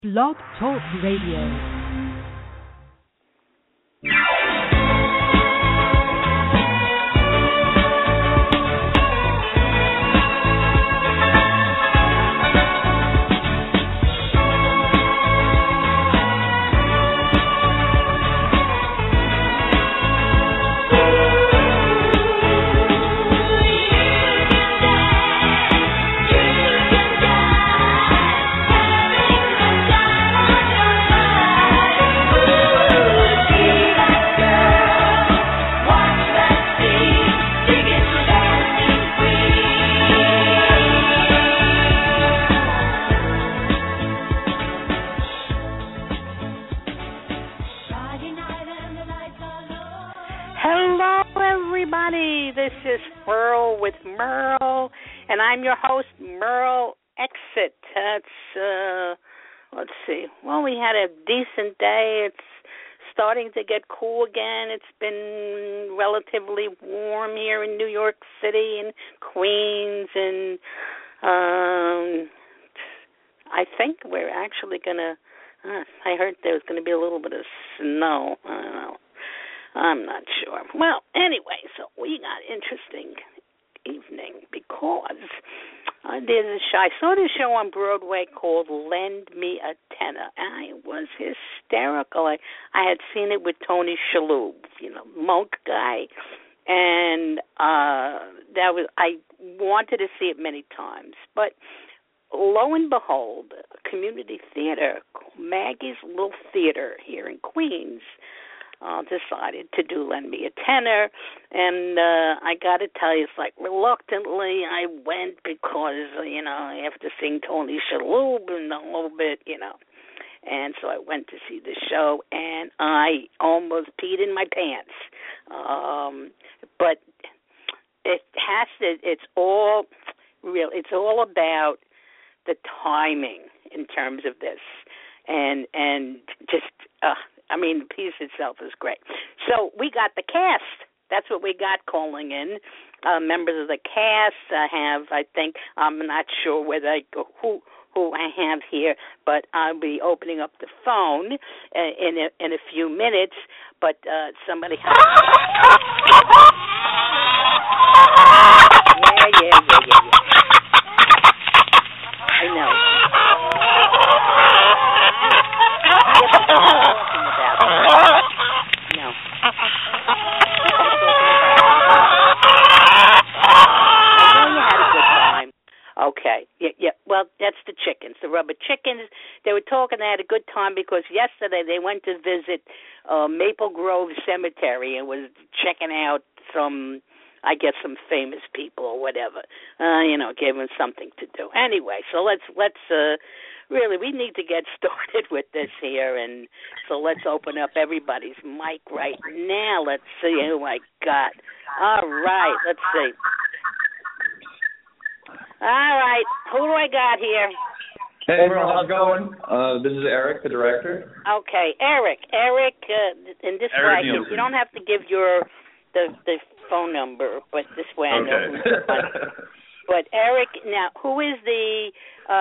Blog Talk Radio. I'm your host, Merle Exit. Let's see. Well, we had a decent day. It's starting to get cool again. It's been relatively warm here in New York City and Queens, and I think we're actually going to, I heard there was going to be a little bit of snow. I don't know. I'm not sure. Well, anyway, so we got interesting evening because there's a show. I saw this show on Broadway called Lend Me a Tenor, and it was hysterical. I had seen it with Tony Shalhoub, monk guy, and that was, I wanted to see it many times, but lo and behold, a community theater, Maggie's Little Theater here in Queens, decided to do Lend Me a Tenor, and I got to tell you, it's like reluctantly I went because, after seeing Tony Shalhoub and a little bit, and so I went to see the show, and I almost peed in my pants. But it's all real. It's all about the timing in terms of this, and just. The piece itself is great. So we got the cast. That's what we got calling in. Members of the cast have, I think, I'm not sure who I have here, but I'll be opening up the phone in a few minutes. But somebody has. Yeah. I know. Okay. Yeah. Well, that's the chickens, the rubber chickens. They were talking. They had a good time because yesterday they went to visit Maple Grove Cemetery and was checking out some famous people or whatever. Gave them something to do. Anyway, so let's really, we need to get started with this here, and so let's open up everybody's mic right now. Let's see who I got. All right, let's see. All right, who do I got here? Hey, Merle, how's it going? This is Eric, the director. Okay, Eric, in this way, you don't have to give the phone number, but this way I know who's on. But Eric, now who's the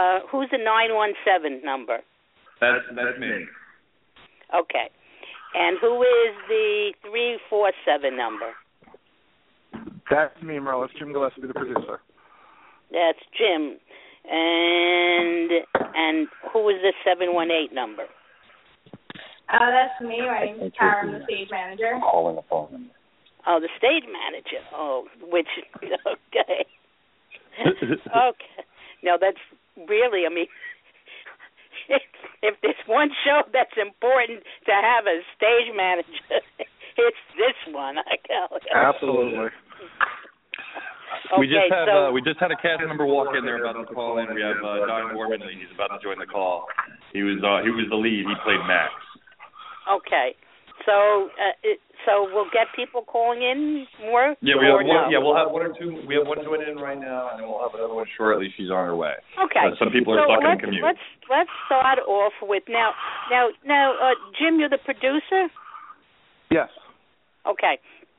917 number? That's me. Okay, and who is the 347 number? That's me, Merle. It's Jim Gillespie, the producer. That's Jim. And who is the 718 number? That's me. My name is Tara. I'm the stage manager. Calling the phone number. Oh, the stage manager. Oh, okay. Okay. No, that's really, if there's one show that's important to have a stage manager, it's this one, I tell you. Absolutely. We just had a cast member walk in. They're about to call in. We have Don Gorman. He's about to join the call. He was the lead. He played Max. Okay, so we'll get people calling in more. Yeah, we have one. Yeah, we'll have one or two. We have one joining in right now, and then we'll have another one shortly. She's on her way. Okay. Some people are stuck in the commute. Let's start off with now. Jim, you're the producer. Yes. Okay.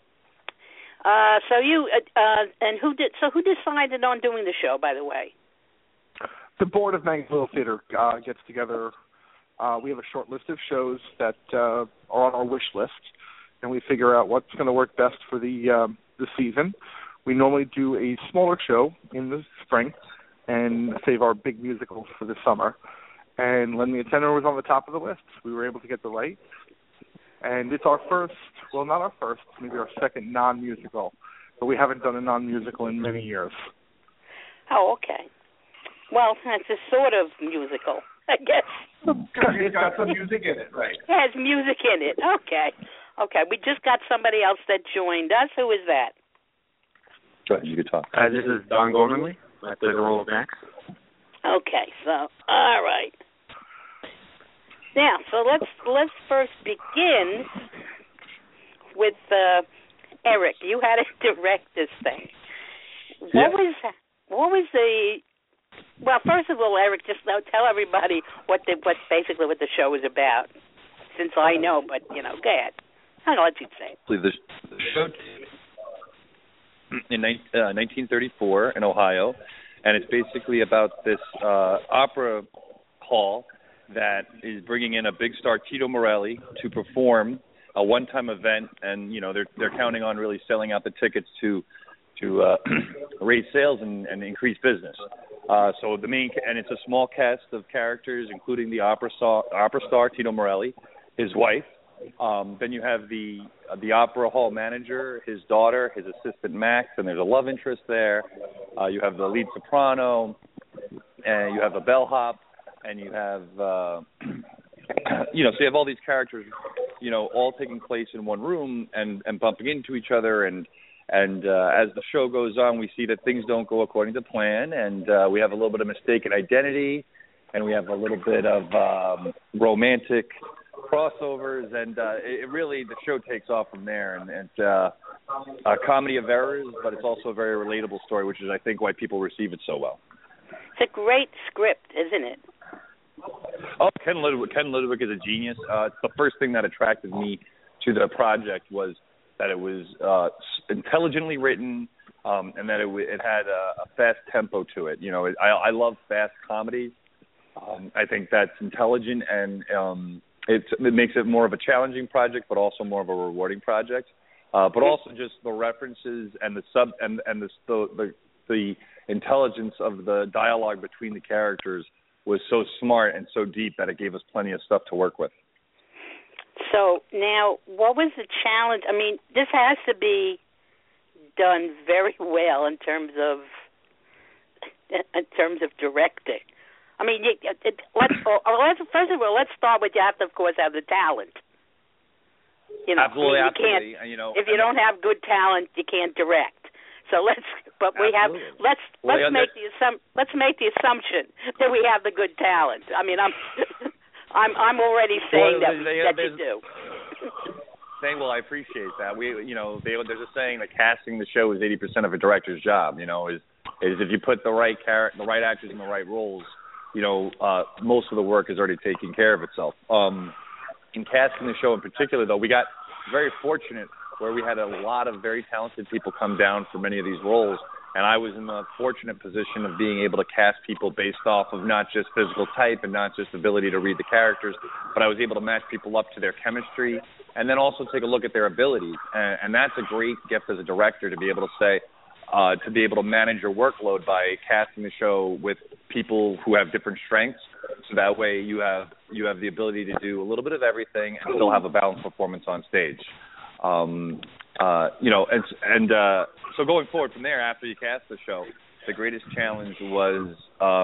Who decided on doing the show, by the way? The board of Maggie's Little Theater gets together we have a short list of shows that are on our wish list, and we figure out what's going to work best for the season. We normally do a smaller show in the spring and save our big musicals for the summer. And Lend Me a Tenor was on the top of the list. We were able to get the right. And it's our first, well, not our first, maybe our second non-musical, but we haven't done a non-musical in many years. Oh, okay. Well, it's a sort of musical, I guess. It's got some music in it, right? It has music in it. Okay. Okay, we just got somebody else that joined us. Who is that? Go ahead, you can talk. This is Don Gormanley. I play the role of Max. Okay, so, all right. Now, so let's first begin with Eric. You had to direct this thing. What was the? Well, first of all, Eric, just tell everybody what basically what the show is about. Since I know, but go ahead. I'm gonna let you say it. The show in 1934 in Ohio, and it's basically about this opera hall that is bringing in a big star, Tito Morelli, to perform a one-time event, and they're counting on really selling out the tickets to raise sales and increase business. So the main, and it's a small cast of characters, including the opera star Tito Morelli, his wife. Then you have the opera hall manager, his daughter, his assistant Max, and there's a love interest there. You have the lead soprano, and you have a bellhop, and you have so you have all these characters, all taking place in one room and bumping into each other, and as the show goes on, we see that things don't go according to plan, and we have a little bit of mistaken identity, and we have a little bit of romantic crossovers, and it really, the show takes off from there, and it's a comedy of errors, but it's also a very relatable story, which is, I think, why people receive it so well. It's a great script, isn't it? Oh, Ken Ludwig is a genius. It's the first thing that attracted me to the project was that it was intelligently written, and that it had a fast tempo to it. I love fast comedies. I think that's intelligent, and it makes it more of a challenging project, but also more of a rewarding project. But also just the references and the intelligence of the dialogue between the characters was so smart and so deep that it gave us plenty of stuff to work with. So now, what was the challenge? I mean, this has to be done very well in terms of directing. I mean, first of all, let's start with, you have to, of course, have the talent. Absolutely, absolutely. If you don't have good talent, you can't direct. So let's make the assumption that we have the good talent. I mean, I'm already saying that you do. Well, I appreciate that. There's a saying that casting the show is 80% of a director's job. Is if you put the right actors in the right roles, most of the work is already taking care of itself. In casting the show in particular, though, we got very fortunate where we had a lot of very talented people come down for many of these roles, and I was in the fortunate position of being able to cast people based off of not just physical type and not just ability to read the characters, but I was able to match people up to their chemistry and then also take a look at their abilities. And that's a great gift as a director, to be able to say, to be able to manage your workload by casting the show with people who have different strengths, so that way you have the ability to do a little bit of everything and still have a balanced performance on stage. So going forward from there, after you cast the show, the greatest challenge was,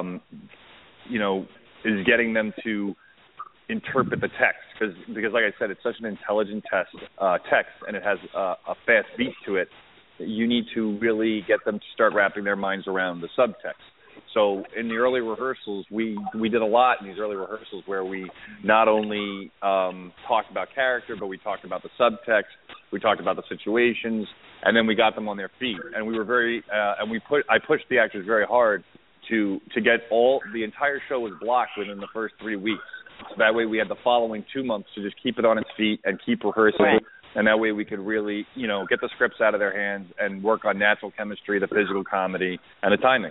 is getting them to interpret the text, because like I said, it's such an intelligent text, and it has a fast beat to it. You need to really get them to start wrapping their minds around the subtext. So in the early rehearsals, we did a lot in these early rehearsals where we not only talked about character, but we talked about the subtext, we talked about the situations, and then we got them on their feet. And we were I pushed the actors very hard to get the entire show was blocked within the first 3 weeks. So that way we had the following 2 months to just keep it on its feet and keep rehearsing. Right. And that way we could really, get the scripts out of their hands and work on natural chemistry, the physical comedy, and the timing.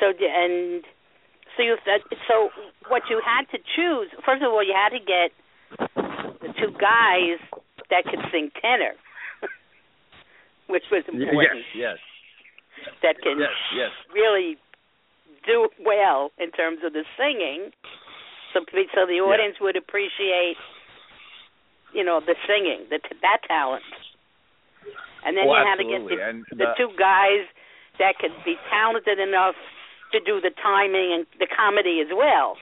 So what you had to choose, first of all, you had to get the two guys that could sing tenor, which was important. Yes. That can really do well in terms of the singing, so the audience would appreciate, the singing, that talent. And then you had to get the two guys that could be talented enough to do the timing and the comedy as well.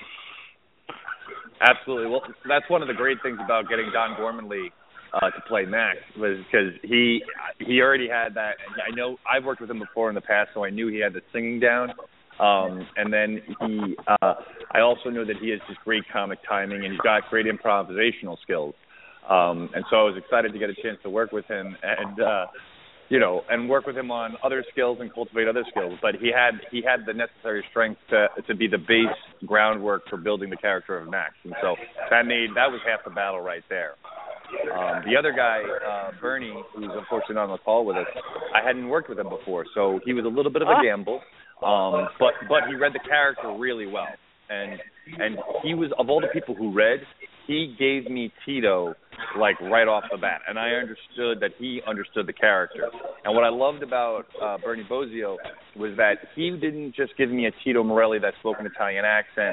Absolutely. Well, that's one of the great things about getting Don Gormanley to play Max, was because he already had that. I know I've worked with him before in the past, so I knew he had the singing down. And then I also knew that he has just great comic timing, and he's got great improvisational skills. And so I was excited to get a chance to work with him and work with him on other skills and cultivate other skills. But he had the necessary strength to be the base groundwork for building the character of Max. And so that was half the battle right there. The other guy, Bernie, who's unfortunately not on the call with us, I hadn't worked with him before, so he was a little bit of a gamble. But he read the character really well. And he was, of all the people who read, he gave me Tito like right off the bat, and I understood that he understood the character. And what I loved about Bernie Bozio was that he didn't just give me a Tito Morelli that spoke an Italian accent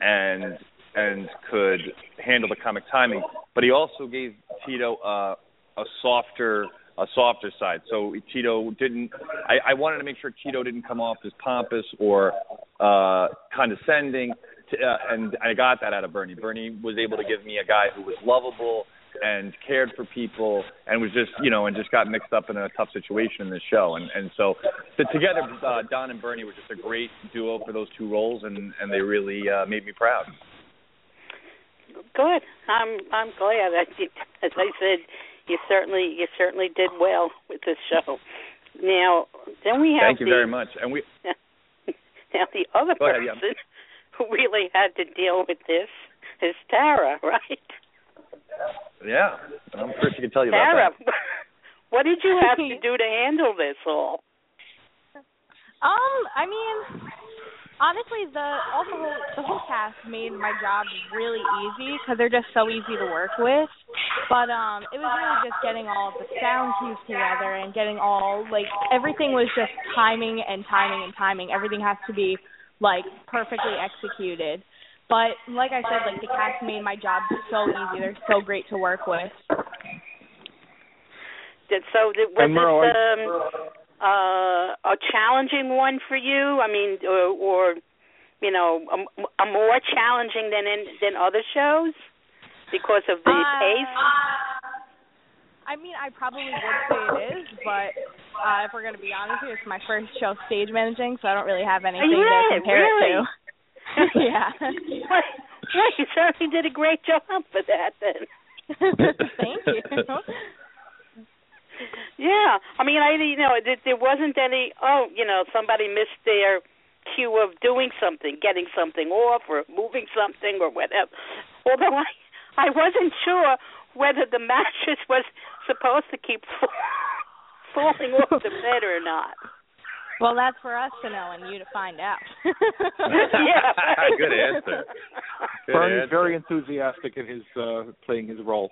and could handle the comic timing, but he also gave Tito a softer side. So Tito didn't. I wanted to make sure Tito didn't come off as pompous or condescending. And I got that out of Bernie. Bernie was able to give me a guy who was lovable and cared for people, and was just, and just got mixed up in a tough situation in this show. And so together, Don and Bernie were just a great duo for those two roles, and they really made me proud. Good. I'm glad. As I said, you certainly did well with this show. Now, then we have. Thank you very much. And we. Now the other person who really had to deal with this is Tara, right? Yeah, I'm sure she can tell you Tara, about that. What did you have to do to handle this all? I mean, honestly, the whole cast made my job really easy because they're just so easy to work with. But it was really just getting all of the sound cues together and getting everything was just timing and timing and timing. Everything has to be perfectly executed. But like I said, the cast made my job so easy. They're so great to work with. So was this a challenging one for you? I mean, or a more challenging than other shows because of the pace? I mean, I probably would say it is, but if we're going to be honest here, it's my first show stage managing, so I don't really have anything to compare it to. Yeah. Well, you certainly did a great job for that then. Thank you. Yeah. I mean, there wasn't any, somebody missed their cue of doing something, getting something off or moving something or whatever. Although I wasn't sure whether the mattress was supposed to keep falling off the bed or not. Well, that's for us to know and you to find out. Yeah. Good answer. Bernie's very enthusiastic in his playing his role.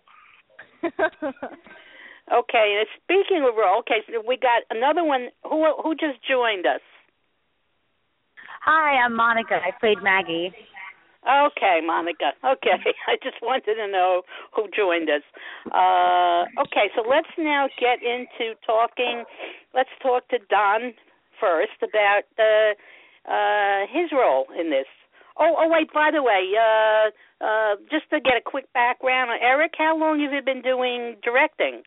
Okay, and speaking of role, so we got another one. Who just joined us? Hi, I'm Monica. I played Maggie. Okay, Monica. Okay, I just wanted to know who joined us. Okay, so let's now get into talking. Let's talk to Don first about his role in this. Oh, wait, by the way, just to get a quick background on Eric, how long have you been doing directing?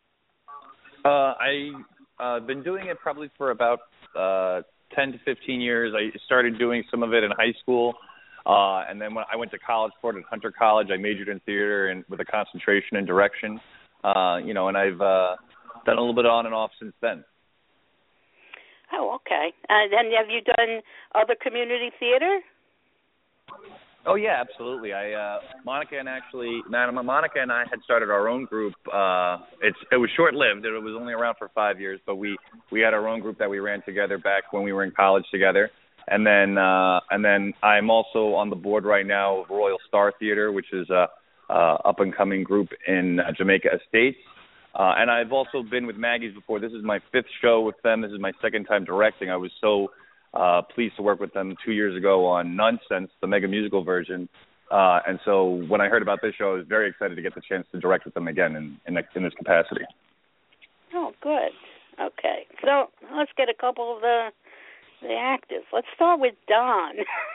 I've been doing it probably for about 10 to 15 years. I started doing some of it in high school, and then when I went to college for it at Hunter College, I majored in theater and with a concentration in direction, and I've done a little bit on and off since then. Oh, okay. And then have you done other community theater? Oh yeah, absolutely. Monica and I had started our own group. It was short-lived. It was only around for 5 years, but we had our own group that we ran together back when we were in college together. And then I'm also on the board right now of Royal Star Theater, which is a up and coming group in Jamaica Estates. And I've also been with Maggie's before. This is my 5th show with them. This is my 2nd time directing. I was so pleased to work with them 2 years ago on Nonsense, the mega musical version. And so when I heard about this show, I was very excited to get the chance to direct with them again in this capacity. Oh, good. Okay. So let's get a couple of the actors. Let's start with Don.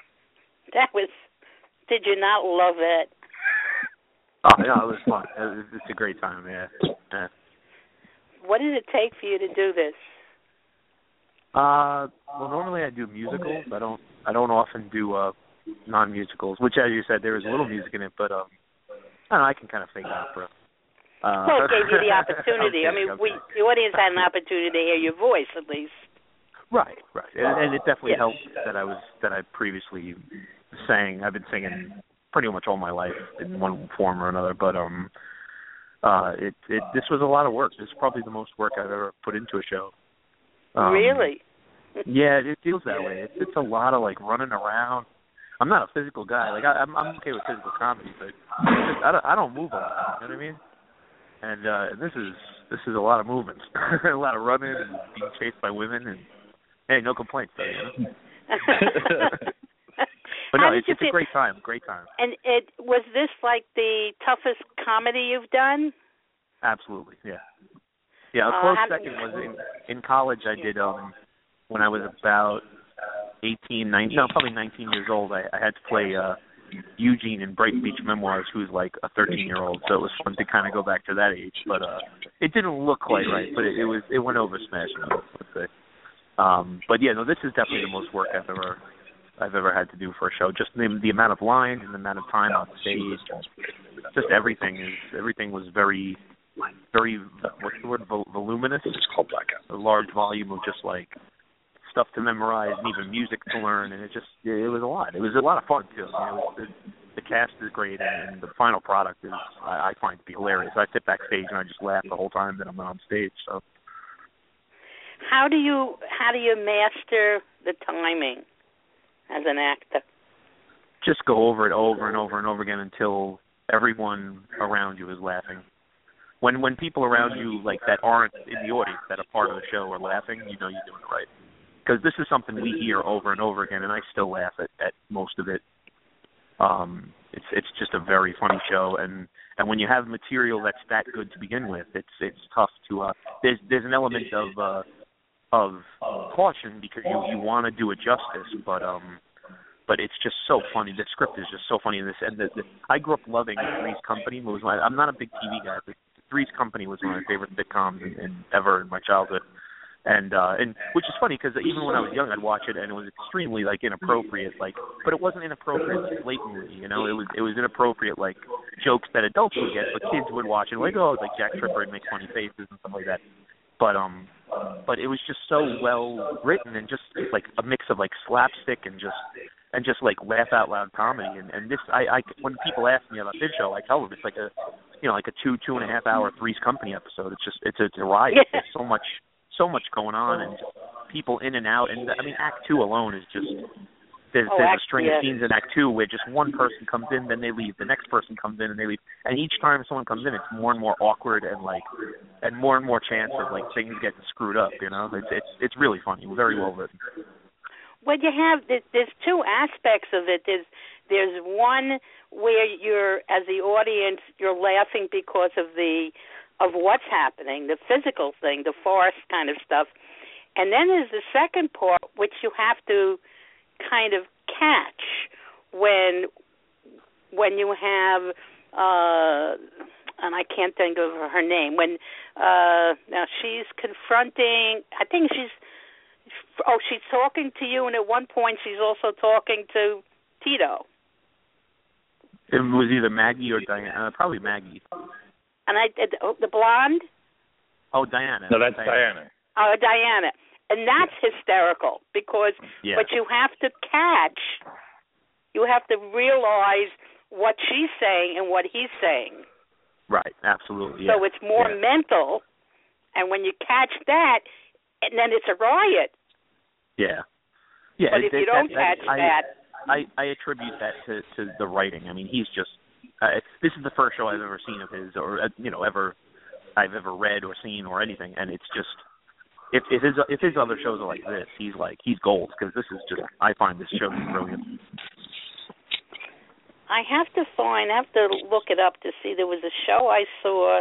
Did you not love it? Oh, yeah, it was fun. It's a great time, yeah. What did it take for you to do this? Well, normally I do musicals. I don't often do non-musicals, which, as you said, there is a little music in it, but I don't know, I can kind of fake opera. Well, it gave you the opportunity. I mean, the audience had an opportunity to hear your voice, at least. Right. And it definitely helped that I previously sang. I've been singing pretty much all my life in one form or another, but this was a lot of work. This is probably the most work I've ever put into a show. Really? Yeah, it feels that way. It's a lot of like running around. I'm not a physical guy. Like I'm okay with physical comedy, but I don't move a lot. You know what I mean? And this is a lot of movements, a lot of running and being chased by women, and hey, no complaints though. You know? But no, it's a great time. And was this like the toughest comedy you've done? Absolutely, yeah. Yeah, a close second was in college. I did when I was about 18, 19, no, probably 19 years old. I had to play Eugene in Brighton Beach Memoirs, who's like a 13-year-old. So it was fun to kind of go back to that age. But it didn't look quite right, but it went over smashing, let's say. But yeah, no, this is definitely the most work I've ever had to do for a show. Just the amount of lines and the amount of time on stage, just everything was very, very, what's the word, voluminous. It's called blackout. A large volume of just like stuff to memorize and even music to learn, and it was a lot. It was a lot of fun too. The cast is great, and the final product is I find to be hilarious. I sit backstage and I just laugh the whole time that I'm on stage. So, how do you master the timing as an actor? Just go over it over and over and over again until everyone around you is laughing. When people around you like that aren't in the audience, that are part of the show, are laughing, you know you're doing it right. Because this is something we hear over and over again, and I still laugh at most of it. It's just a very funny show, and when you have material that's that good to begin with, it's tough to. There's an element of caution because you want to do it justice, but it's just so funny. The script is just so funny in this, and I grew up loving Three's Company. I'm not a big TV guy, but Three's Company was one of my favorite sitcoms ever in my childhood. And which is funny because even when I was young, I'd watch it and it was extremely like inappropriate, but it wasn't inappropriate blatantly, you know. It was inappropriate like jokes that adults would get, but kids would watch it like, oh, like Jack Tripper and make funny faces and stuff like that. But it was just so well written and just like a mix of like slapstick and just like laugh out loud comedy. And this I when people ask me about this show, I tell them it's like a 2.5 hour Three's Company episode. It's a riot. There's so much going on and just people in and out. And I mean, Act 2 alone is just there's a string of scenes in Act 2 where just one person comes in, then they leave. The next person comes in and they leave. And each time someone comes in, it's more and more awkward and more chance of like things getting screwed up. You know, it's really funny, very well written. Well, you have there's two aspects of it. There's one where you're as the audience you're laughing because of what's happening, the physical thing, the farce kind of stuff. And then there's the second part, which you have to kind of catch when you have, and I can't think of her name, when now she's confronting, I think she's talking to you, and at one point she's also talking to Tito. It was either Maggie or Diana, probably Maggie. And the blonde? Oh, Diana. No, that's Diana. Oh, Diana. And that's hysterical because what you have to catch, you have to realize what she's saying and what he's saying. Right, absolutely. So it's more mental, and when you catch that, and then it's a riot. Yeah. Yeah, but if you don't catch that, I attribute that to the writing. I mean, he's just this is the first show I've ever seen of his, or I've ever read or seen or anything, and it's just if his other shows are like this, he's gold, because this is just, I find this show brilliant. I have to look it up to see. There was a show I saw.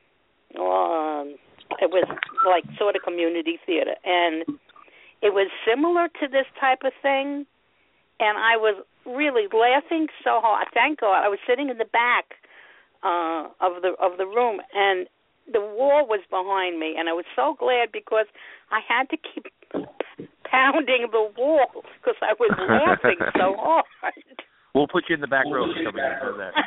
It was like sort of community theater, and it was similar to this type of thing. And I was really laughing so hard. Thank God, I was sitting in the back of the room, and the wall was behind me, and I was so glad because I had to keep pounding the wall because I was laughing so hard. We'll put you in the back row for somebody who does that.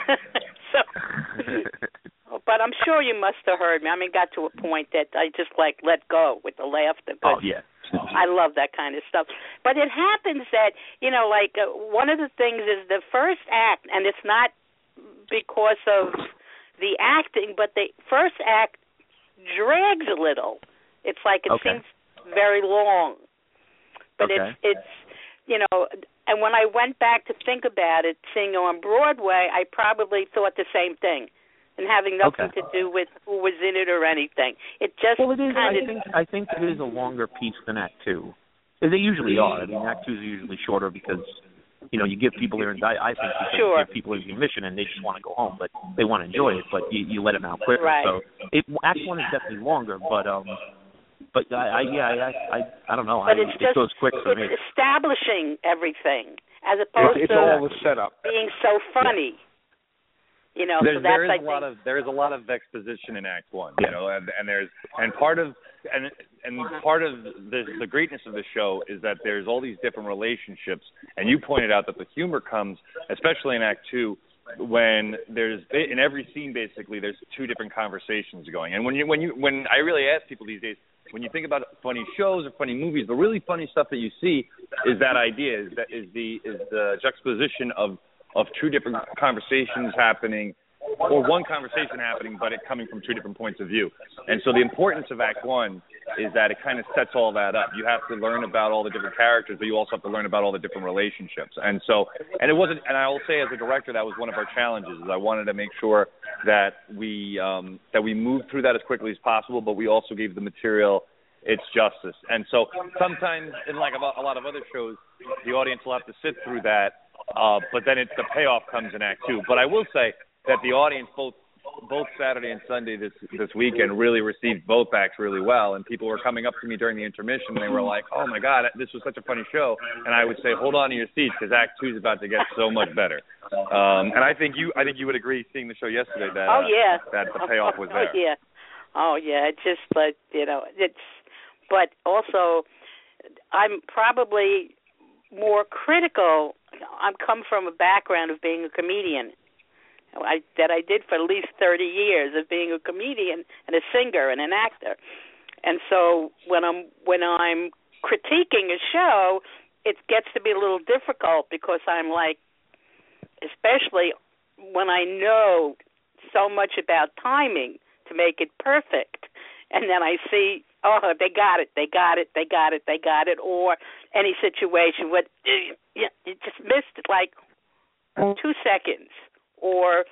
But I'm sure you must have heard me. I mean, got to a point that I just let go with the laughter. Oh, yeah. I love that kind of stuff. But it happens that, one of the things is the first act, and it's not because of the acting, but the first act drags a little. It's like it seems very long. But it's and when I went back to think about it, seeing it on Broadway, I probably thought the same thing, and having nothing to do with who was in it or anything. It just it is. I think it is a longer piece than Act 2. They usually are. I mean, Act 2 is usually shorter because, you give people here, and I think you give people a mission and they just want to go home, but they want to enjoy it, but you let them out quicker. Right. So Act 1 is definitely longer, but I don't know. But it goes quick for me. It's establishing everything as opposed to all the setup. Being so funny. There is a lot of exposition in Act 1, and part of the greatness of the show is that there's all these different relationships, and you pointed out that the humor comes, especially in Act 2, when there's in every scene basically there's two different conversations going, and when I really ask people these days, when you think about funny shows or funny movies, the really funny stuff that you see is that idea, is the juxtaposition of two different conversations happening, or one conversation happening, but it coming from two different points of view. And so the importance of Act 1 is that it kind of sets all that up. You have to learn about all the different characters, but you also have to learn about all the different relationships. And I will say, as a director, that was one of our challenges. Is I wanted to make sure that we moved through that as quickly as possible, but we also gave the material its justice. And so sometimes, in like a lot of other shows, the audience will have to sit through that, but then the payoff comes in Act 2. But I will say that the audience, both Saturday and Sunday this weekend, really received both acts really well, and people were coming up to me during the intermission and they were like, "Oh my God, this was such a funny show," and I would say, "Hold on to your seats because Act 2 is about to get so much better." And I think you would agree, seeing the show yesterday, that that the payoff was there. Oh yeah, it's just like but also I'm probably more critical. I've come from a background of being a comedian. That I did for at least 30 years of being a comedian and a singer and an actor. And so when I'm critiquing a show, it gets to be a little difficult because I'm like, especially when I know so much about timing to make it perfect, and then I see, they got it, or any situation where you just missed it like 2 seconds. Or,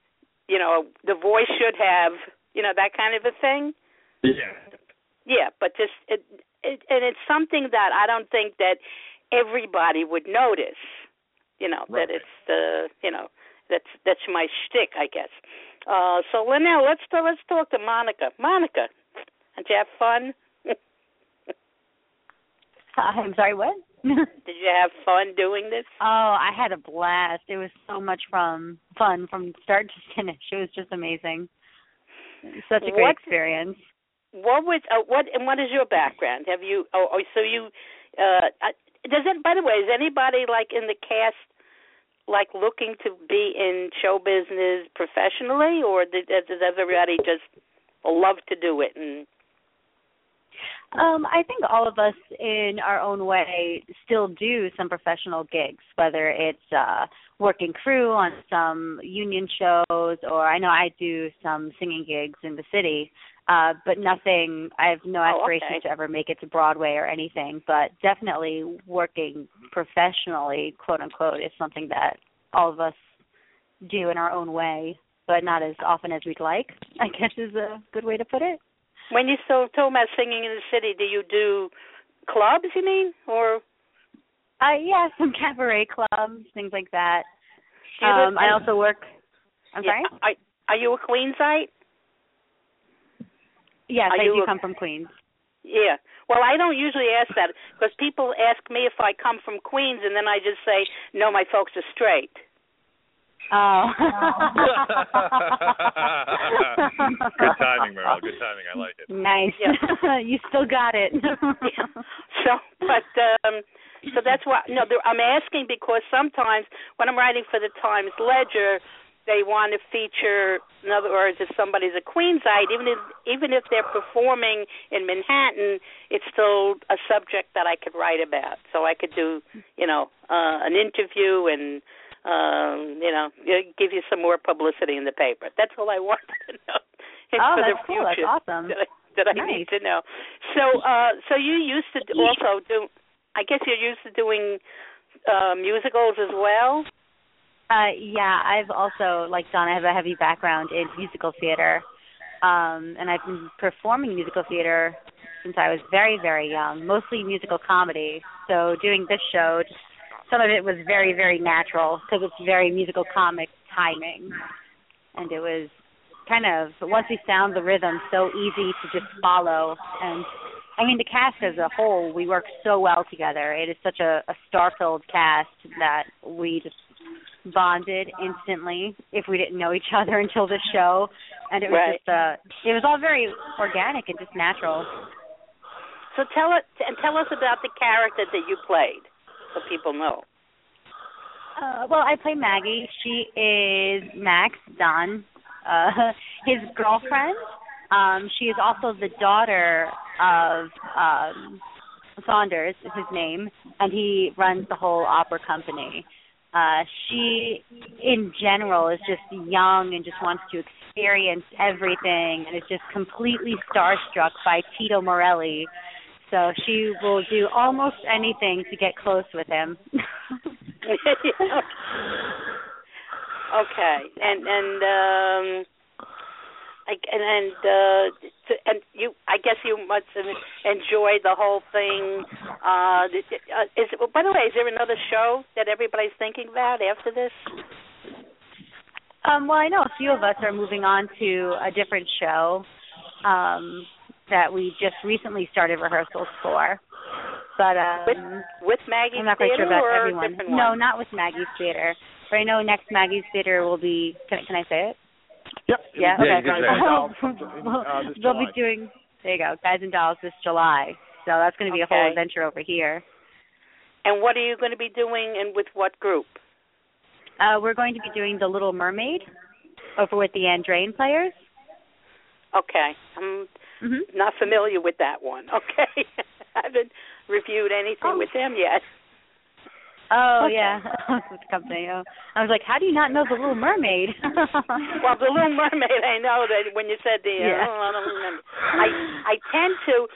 the voice should have, that kind of a thing. Yeah. Yeah, but just and it's something that I don't think that everybody would notice. Right. That it's that's my shtick, I guess. So Linnell, let's talk to Monica. Monica, did you have fun? I'm sorry, what? Did you have fun doing this? Oh, I had a blast. It was so much fun from start to finish. It was just amazing. Such a great experience. What is your background? Have you? By the way, is anybody like in the cast like looking to be in show business professionally, or does everybody just love to do it? And I think all of us in our own way still do some professional gigs, whether it's working crew on some union shows, or I know I do some singing gigs in the city, but nothing, I have no aspirations to ever make it to Broadway or anything, but definitely working professionally, quote unquote, is something that all of us do in our own way, but not as often as we'd like, I guess is a good way to put it. When you talk about singing in the city, do you do clubs, you mean, or? Yeah, some cabaret clubs, things like that. I also work. I'm sorry? Are you a Queensite? Yes, I do come from Queens. Yeah. Well, I don't usually ask that because people ask me if I come from Queens, and then I just say, no, my folks are straight. Oh. Good timing, Meryl. Good timing. I like it. Nice. Yeah. You still got it. Yeah. So that's why. No, I'm asking because sometimes when I'm writing for the Times Ledger, they want to feature. In other words, if somebody's a Queensite, even if they're performing in Manhattan, it's still a subject that I could write about. So I could do, an interview and. Give you some more publicity in the paper. That's all I wanted to know. That's cool. That's awesome. That I need to know. So you used to also do. I guess you're used to doing musicals as well. Yeah, I've also, like Don, I have a heavy background in musical theater, and I've been performing musical theater since I was very, very young. Mostly musical comedy. So doing this show. Some of it was very, very natural because it's very musical comic timing. And it was kind of, once we found the rhythm, so easy to just follow. And, I mean, the cast as a whole, we work so well together. It is such a star-filled cast that we just bonded instantly if we didn't know each other until the show. And it was it was all very organic and just natural. So tell us about the character that you played. So people know. Well, I play Maggie. She is Max, Don, his girlfriend. She is also the daughter of Saunders, is his name, and he runs the whole opera company. She, in general, is just young and just wants to experience everything and is just completely starstruck by Tito Morelli. So she will do almost anything to get close with him. Okay, and you, I guess you must have enjoyed the whole thing. By the way, is there another show that everybody's thinking about after this? Well, I know a few of us are moving on to a different show. That we just recently started rehearsals for, but with Maggie's I'm not quite Theater sure about or everyone. A different one? No, not with Maggie's Theater. But I know next Maggie's Theater will be. Can I say it? Yep. Yeah. Okay. You can say it. They'll be doing. There you go, Guys and Dolls this July. So that's going to be a whole adventure over here. And what are you going to be doing, and with what group? We're going to be doing The Little Mermaid over with the Andrain Players. Okay. Not familiar with that one. Okay. I haven't reviewed anything with them yet. Oh, yeah. With the company. Oh. I was like, how do you not know The Little Mermaid? Well, The Little Mermaid, I know that when you said I don't remember. I tend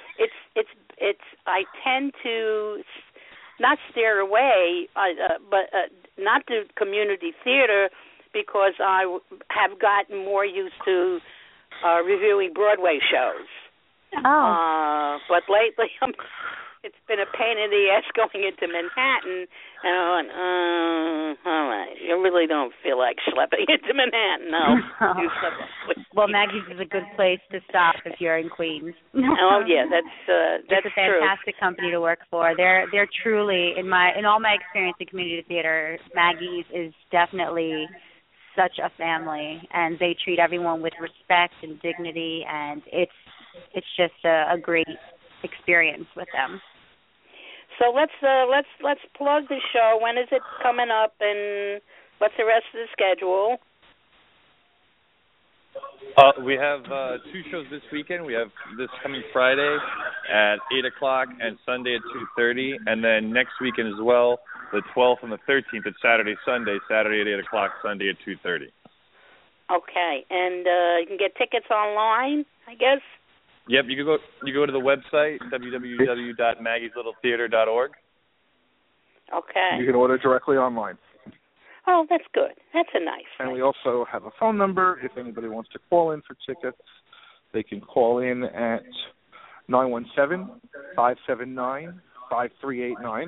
to not steer away, but not do community theater because I have gotten more used to reviewing Broadway shows. But lately, it's been a pain in the ass going into Manhattan, and I went, all right, you really don't feel like schlepping into Manhattan, no. Well, Maggie's is a good place to stop if you're in Queens. Oh yeah, that's it's a fantastic company to work for. They're truly in all my experience in community theater, Maggie's is definitely such a family, and they treat everyone with respect and dignity, and it's just a great experience with them. So let's plug the show. When is it coming up, and what's the rest of the schedule? We have 2 shows this weekend. We have this coming Friday at 8 o'clock and Sunday at 2:30, and then next weekend as well, the 12th and the 13th. It's Saturday, Sunday. Saturday at 8 o'clock, Sunday at 2:30. Okay, and you can get tickets online, I guess. Yep, you go to the website www.maggieslittletheater.org. Okay. You can order directly online. Oh, that's good. That's a nice And thing. we also have a phone number. If anybody wants to call in for tickets, they can call in at 917-579-5389.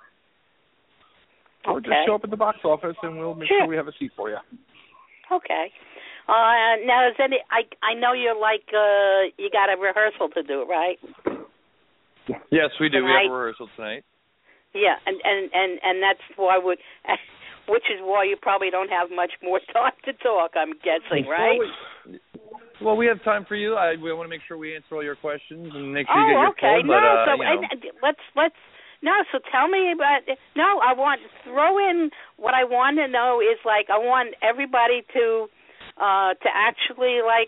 Or just show up at the box office, and we'll make sure we have a seat for you. Okay. Now, is any? I know you're like you got a rehearsal to do, right? Yes, we do. Tonight? We have a rehearsal tonight. Yeah, and that's why which is why you probably don't have much more time to talk. I'm guessing, right? Well, we have time for you. We want to make sure we answer all your questions and make sure you get your okay. phone. So tell me about. No, I want to throw in what I want to know is like I want everybody to actually like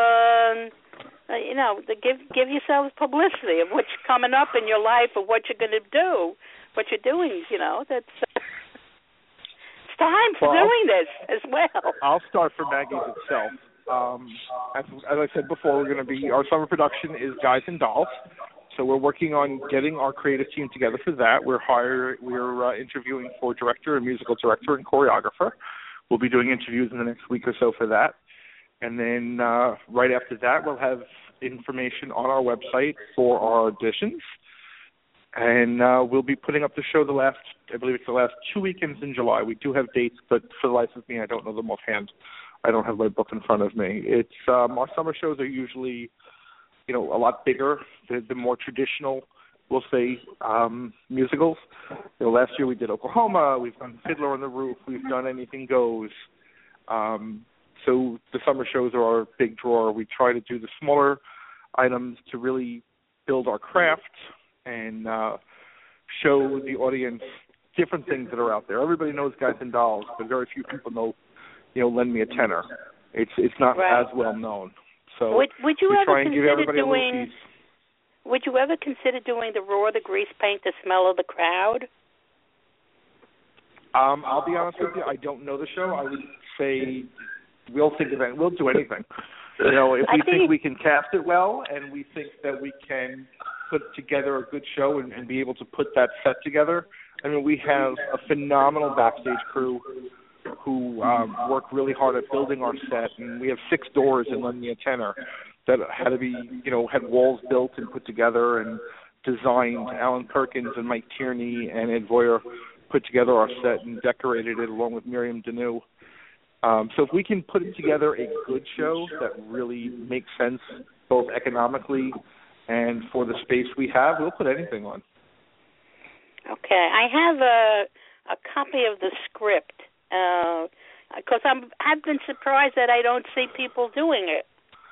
to give yourselves publicity of what's coming up in your life or what you're going to do, what you're doing. That's it's time for doing this as well. I'll start for Maggie's itself. As I said before, our summer production is Guys and Dolls. So we're working on getting our creative team together for that. We're interviewing for director and musical director and choreographer. We'll be doing interviews in the next week or so for that. And then right after that, we'll have information on our website for our auditions. And we'll be putting up the show I believe it's the last 2 weekends in July. We do have dates, but for the life of me, I don't know them offhand. I don't have my book in front of me. It's our summer shows are usually, a lot bigger. The more traditional, we'll say, musicals. Last year we did Oklahoma. We've done Fiddler on the Roof. We've done Anything Goes. So the summer shows are our big draw. We try to do the smaller items to really build our craft and show the audience different things that are out there. Everybody knows Guys and Dolls, but very few people know, Lend Me a Tenor. It's not as well known. So would you we ever try and give everybody a little piece. Would you ever consider doing the Roar, the Grease Paint, the Smell of the Crowd? I'll be honest with you, I don't know the show. I would say we'll think of it. We'll do anything. If we think we can cast it well and we think that we can put together a good show and be able to put that set together. I mean, we have a phenomenal backstage crew who work really hard at building our set, and we have 6 doors in Lend Me a Tenor that had to be, had walls built and put together and designed. Alan Perkins and Mike Tierney and Ed Voyer put together our set and decorated it along with Miriam Deneau. So if we can put together a good show that really makes sense both economically and for the space we have, we'll put anything on. Okay. I have a copy of the script because I've been surprised that I don't see people doing it.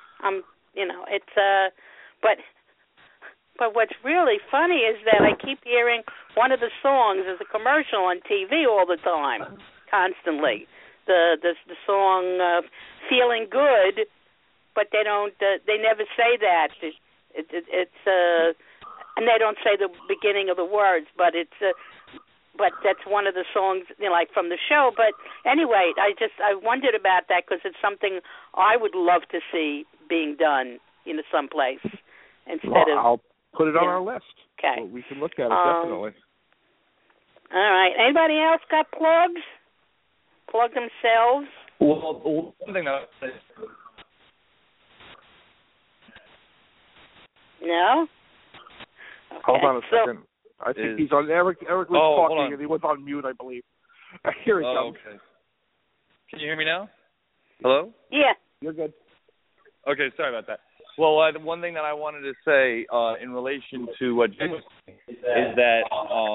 But what's really funny is that I keep hearing one of the songs as a commercial on TV all the time, constantly. The song "Feeling Good," but they don't. They never say that. It's and they don't say the beginning of the words, but it's. But that's one of the songs, like from the show. But anyway, I wondered about that because it's something I would love to see being done, someplace instead of. I'll put it on our list. Okay, well, we can look at it definitely. All right. Anybody else got plugs? Plug themselves? Well, one thing that No. Okay. Hold on a second. I think he's on. Eric was talking, and he was on mute, I believe. Here he comes. Okay. Can you hear me now? Hello? Yeah. You're good. Okay, sorry about that. Well, the one thing that I wanted to say in relation to what Jim was saying is that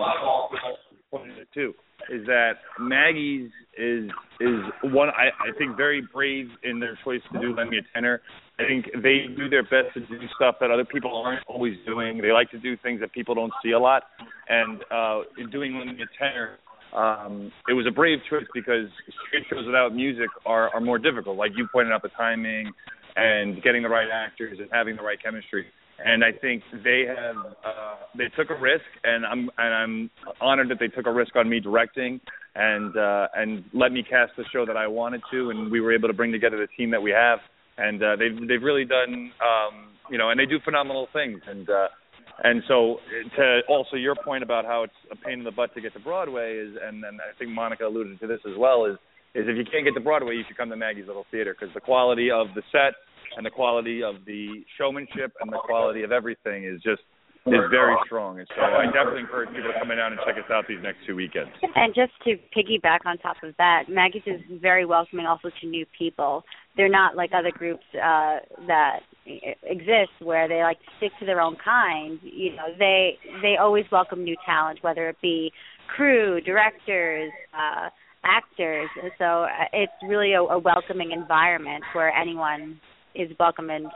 Maggie's is one I think very brave in their choice to do Lend Me a Tenor. I think they do their best to do stuff that other people aren't always doing. They like to do things that people don't see a lot. And in doing Lend Me a Tenor, it was a brave choice because straight shows without music are more difficult. Like you pointed out, the timing and getting the right actors and having the right chemistry. And I think they took a risk, and I'm honored that they took a risk on me directing and let me cast the show that I wanted to, and we were able to bring together the team that we have. And they've really done and they do phenomenal things. And so to also your point about how it's a pain in the butt to get to Broadway and I think Monica alluded to this as well, is if you can't get to Broadway, you should come to Maggie's Little Theater, because the quality of the set and the quality of the showmanship and the quality of everything is very strong. And so I definitely encourage people to come down and check us out these next 2 weekends. And just to piggyback on top of that, Maggie's is very welcoming also to new people. They're not like other groups that exist where they like to stick to their own kind. They always welcome new talent, whether it be crew, directors, actors. So it's really a welcoming environment where anyone is welcome and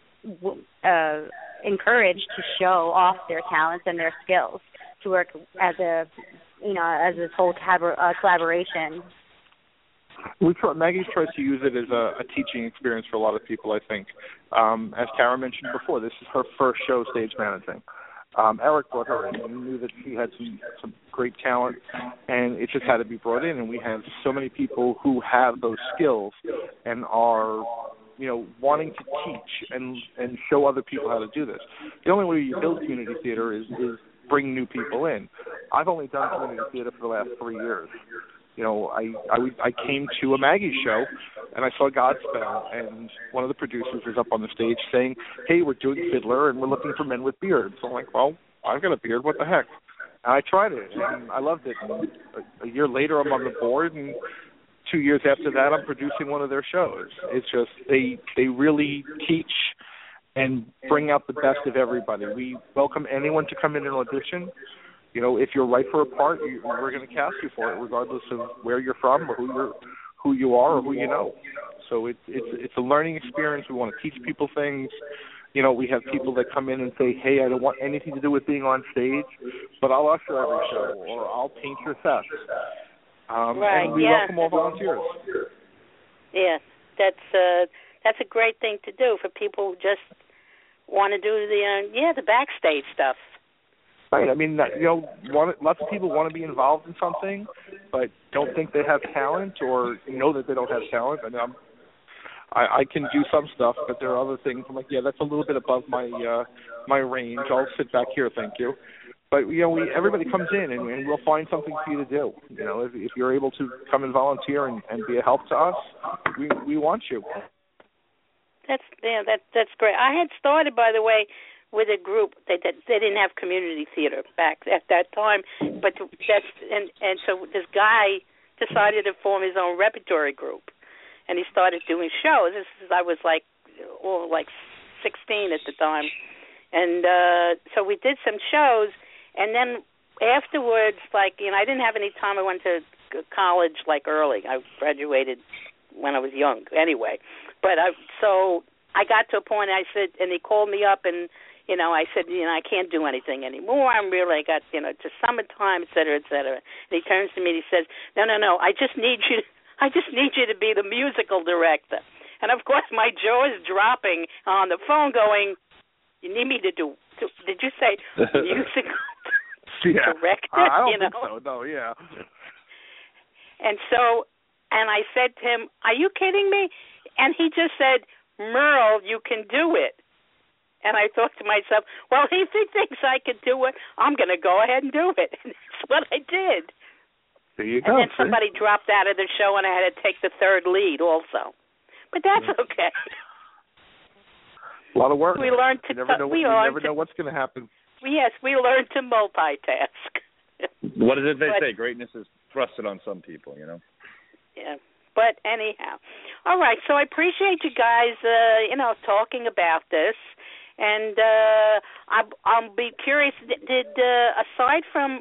encouraged to show off their talents and their skills, to work as this whole collaboration. Maggie tries to use it as a teaching experience for a lot of people, I think. As Tara mentioned before, this is her first show stage managing. Eric brought her in and knew that she had some great talent, and it just had to be brought in. And we have so many people who have those skills and are, wanting to teach and show other people how to do this. The only way you build community theater is bring new people in. I've only done community theater for the last 3 years. I came to a Maggie show, and I saw Godspell, and one of the producers was up on the stage saying, "Hey, we're doing Fiddler, and we're looking for men with beards." So I'm like, well, I've got a beard. What the heck? And I tried it, and I loved it. And a year later, I'm on the board, and 2 years after that, I'm producing one of their shows. It's just they really teach and bring out the best of everybody. We welcome anyone to come in and audition. If you're right for a part, we're going to cast you for it, regardless of where you're from or who you are or who you know. So it's a learning experience. We want to teach people things. We have people that come in and say, "Hey, I don't want anything to do with being on stage, but I'll usher every show, or I'll paint your sets." Right. And we welcome all volunteers. Yeah, that's a great thing to do for people who just want to do the backstage stuff. Right. I mean, lots of people want to be involved in something, but don't think they have talent or know that they don't have talent. I mean, I can do some stuff, but there are other things. I'm like, that's a little bit above my range. I'll sit back here, thank you. But everybody comes in, and we'll find something for you to do. If you're able to come and volunteer and be a help to us, we want you. That's great. I had started, by the way, with a group. They didn't have community theater back at that time, but so this guy decided to form his own repertory group, and he started doing shows. I was like 16 at the time, and so we did some shows, and then afterwards, I didn't have any time. I went to college early. I graduated when I was young, anyway. But so I got to a point. I said, and he called me up and. I said, I can't do anything anymore. I got, to summertime, et cetera, et cetera. And he turns to me and he says, no, I just need you to be the musical director. And of course, my jaw is dropping on the phone going, you need me to do, did you say musical director? I don't think so, no, yeah. And so, and I said to him, are you kidding me? And he just said, Merle, you can do it. And I thought to myself, well, if he thinks I can do it, I'm going to go ahead and do it. And that's what I did. There you go. And then somebody dropped out of the show, and I had to take the third lead also. But that's okay. A lot of work. We learned to. You never know what's going to happen. Yes, we learned to multitask. What is it they say? Greatness is thrusted on some people, Yeah. But anyhow, all right. So I appreciate you guys, talking about this. And I'll be curious. Did aside from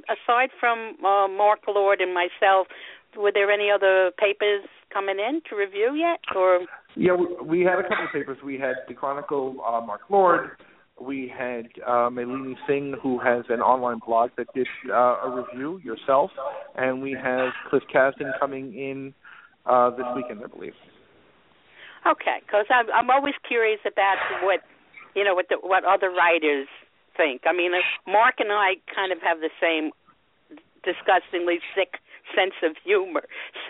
Mark Lord and myself, were there any other papers coming in to review yet? Or we had a couple of papers. We had the Chronicle, Mark Lord. We had Melini Singh, who has an online blog that did a review. Yourself, and we have Cliff Kasdan coming in this weekend, I believe. Okay, because I'm always curious about what other writers think. I mean, Mark and I kind of have the same disgustingly sick sense of humor. So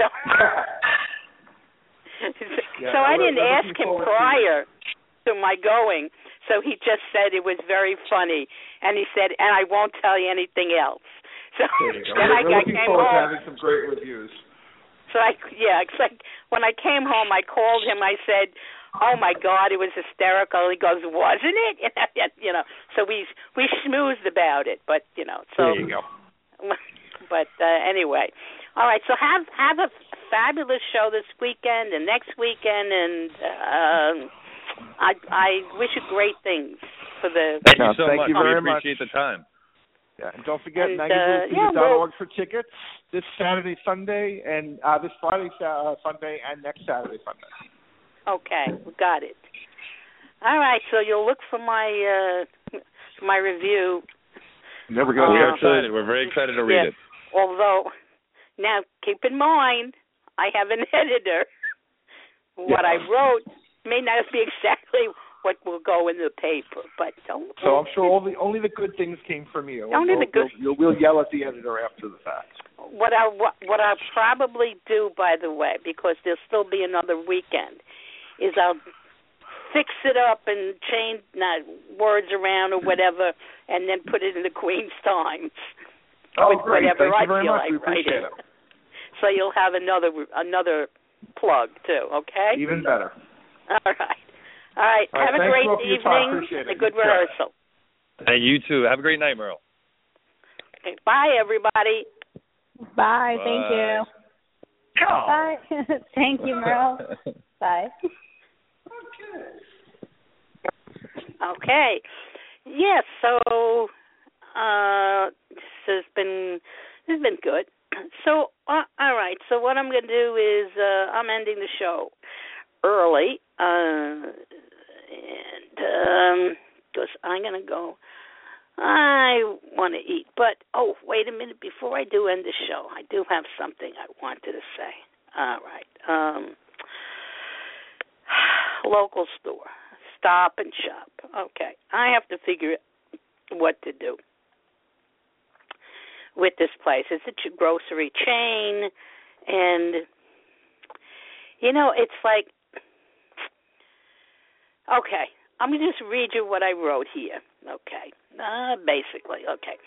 so I didn't ask him prior to my going. So he just said it was very funny, and he said, and I won't tell you anything else. So then We're looking came forward home. to having some great reviews. So it's like when I came home, I called him. I said, "Oh my God, it was hysterical." He goes, "Wasn't it?" So we schmoozed about it, but So there you go. But anyway, all right. So have a fabulous show this weekend and next weekend, and I wish you great things for the. Thank you so thank much. You very we appreciate the time. Yeah, and don't forget and, magazinetheater.org for tickets this Saturday, Sunday, and this Friday, Sunday, and next Saturday, Sunday. Okay, we got it. All right, so you'll look for my review. Never going to We're excited. We're very excited to read it. Although, now keep in mind, I have an editor. What I wrote may not be exactly what will go in the paper, but don't. So I'm sure only the good things came from you. We'll yell at the editor after the fact. What I'll probably do, by the way, because there'll still be another weekend, is I'll fix it up and change words around or whatever, and then put it in the Queen's Times. Oh, great! Whatever Thank you very much. Like We appreciate it. So you'll have another plug too. Okay. Even better. All right. Have a great evening. A good rehearsal. And you too. Have a great night, Merle. Okay. Bye, everybody. Bye. Thank you. Oh. Bye. Thank you, Merle. Bye. Okay. Yes. So this has been good. So all right. So what I'm going to do is I'm ending the show early, and because I'm going to go. I want to eat, but wait a minute. Before I do end the show, I do have something I wanted to say. All right. Local store, Stop and Shop. Okay, I have to figure what to do with this place. It's a grocery chain, and it's like, okay, I'm going to just read you what I wrote here. Okay, basically, okay.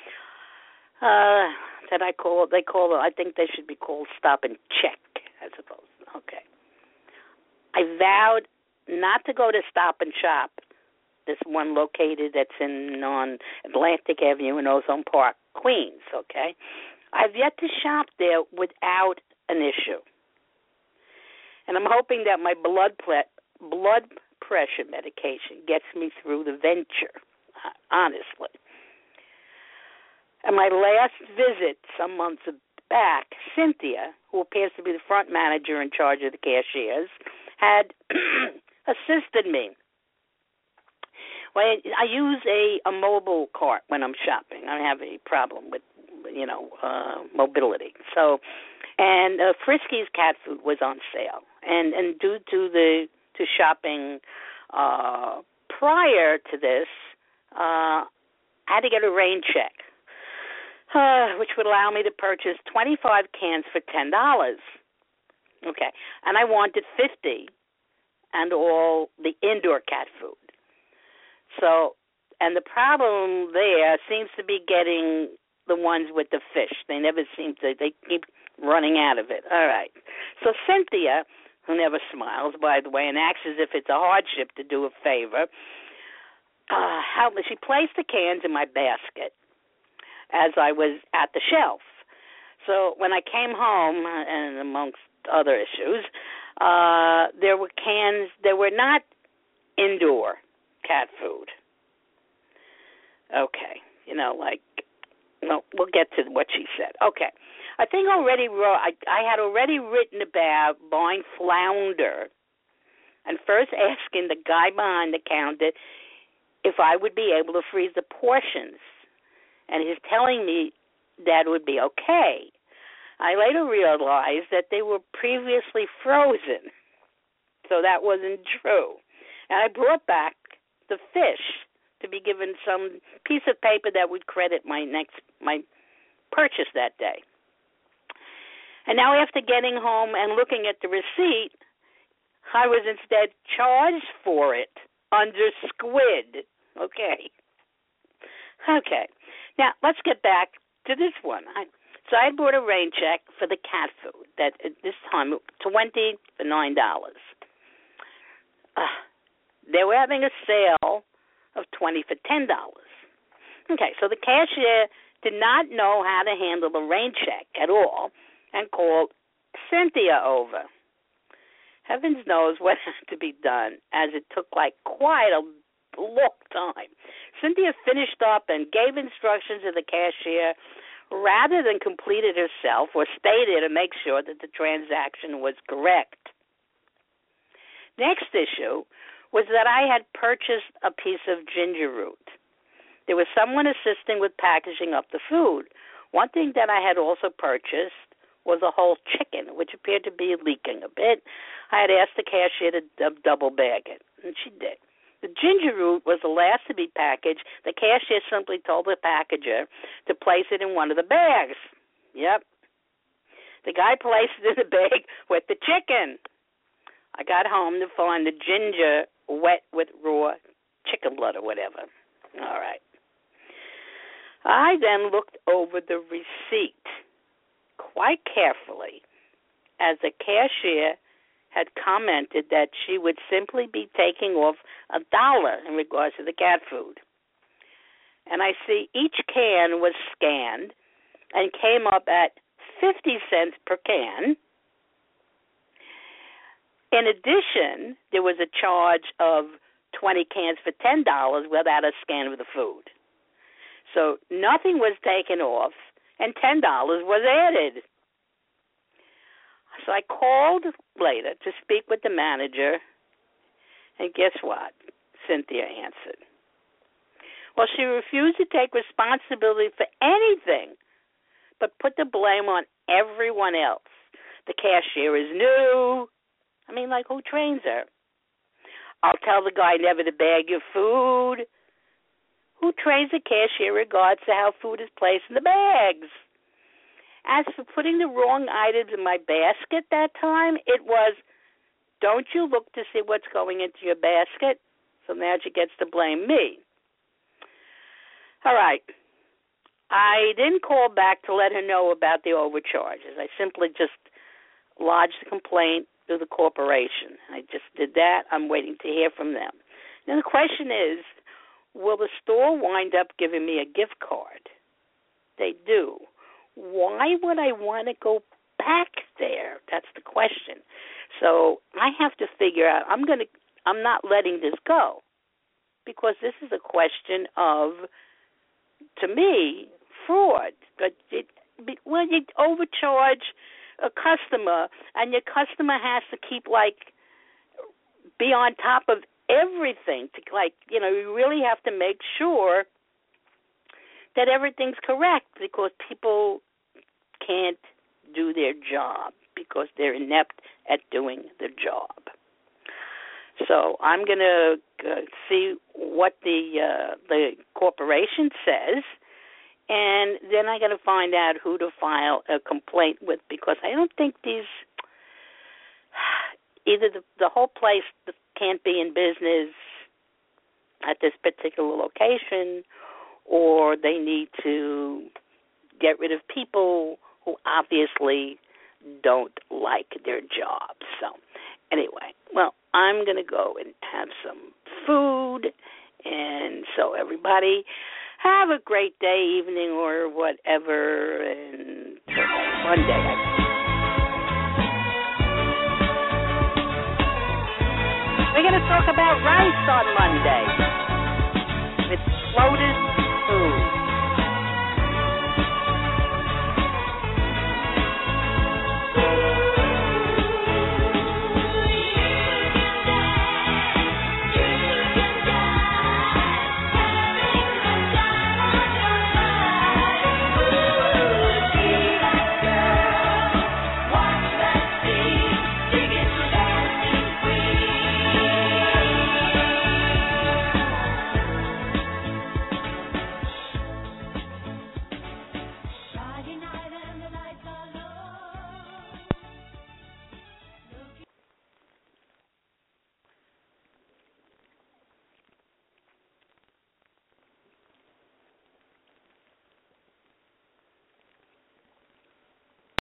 That I think they should be called Stop and Check, I suppose. Okay. I vowed not to go to Stop and Shop, this one located that's on Atlantic Avenue in Ozone Park, Queens, okay? I've yet to shop there without an issue. And I'm hoping that my blood pressure medication gets me through the venture, honestly. And my last visit some months back, Cynthia, who appears to be the front manager in charge of the cashiers, had assisted me. Well, I use a mobile cart when I'm shopping. I have a problem with, mobility. So, and Friskies cat food was on sale, and due to shopping prior to this, I had to get a rain check, which would allow me to purchase 25 cans for $10. Okay, and I wanted 50 and all the indoor cat food. So, and the problem there seems to be getting the ones with the fish. They keep running out of it. All right. So Cynthia, who never smiles, by the way, and acts as if it's a hardship to do a favor, she placed the cans in my basket as I was at the shelf. So when I came home, and amongst other issues, there were cans. There were not indoor cat food. Okay, we'll get to what she said. Okay, I think I had already written about buying flounder, and first asking the guy behind the counter if I would be able to freeze the portions, and he's telling me that would be okay. I later realized that they were previously frozen. so that wasn't true. And I brought back the fish to be given some piece of paper that would credit my purchase that day. And now after getting home and looking at the receipt, I was instead charged for it under squid. Okay. Now, let's get back to this one. So I bought a rain check for the cat food. That at this time, $20 for $9. They were having a sale of $20 for $10. Okay, so the cashier did not know how to handle the rain check at all and called Cynthia over. Heavens knows what had to be done, as it took quite a long time. Cynthia finished up and gave instructions to the cashier rather than complete it herself or stay there to make sure that the transaction was correct. Next issue was that I had purchased a piece of ginger root. There was someone assisting with packaging up the food. One thing that I had also purchased was a whole chicken, which appeared to be leaking a bit. I had asked the cashier to double bag it, and she did. The ginger root was the last to be packaged. The cashier simply told the packager to place it in one of the bags. Yep. The guy placed it in the bag with the chicken. I got home to find the ginger wet with raw chicken blood or whatever. All right. I then looked over the receipt quite carefully, as the cashier had commented that she would simply be taking off $1 in regards to the cat food. And I see each can was scanned and came up at 50 cents per can. In addition, there was a charge of 20 cans for $10 without a scan of the food. So nothing was taken off, and $10 was added. So I called later to speak with the manager, and guess what? Cynthia answered. Well, she refused to take responsibility for anything, but put the blame on everyone else. The cashier is new. I mean, who trains her? I'll tell the guy never to bag your food. Who trains the cashier in regards to how food is placed in the bags? As for putting the wrong items in my basket that time, it was, don't you look to see what's going into your basket? So now she gets to blame me. All right. I didn't call back to let her know about the overcharges. I simply just lodged a complaint through the corporation. I just did that. I'm waiting to hear from them. Now the question is, will the store wind up giving me a gift card? They do. Why would I want to go back there? That's the question. So I have to figure out, I'm not letting this go, because this is a question of, to me, fraud. But when you overcharge a customer, and your customer has to keep be on top of everything to you really have to make sure that everything's correct, because people can't do their job because they're inept at doing their job. So I'm going to see what the corporation says, and then I got to find out who to file a complaint with, because I don't think either the whole place can't be in business at this particular location, or they need to get rid of people who obviously don't like their job. So anyway, well, I'm going to go and have some food, and so everybody have a great day, evening, or whatever, and Monday. We're going to talk about rice on Monday with Lotus Food.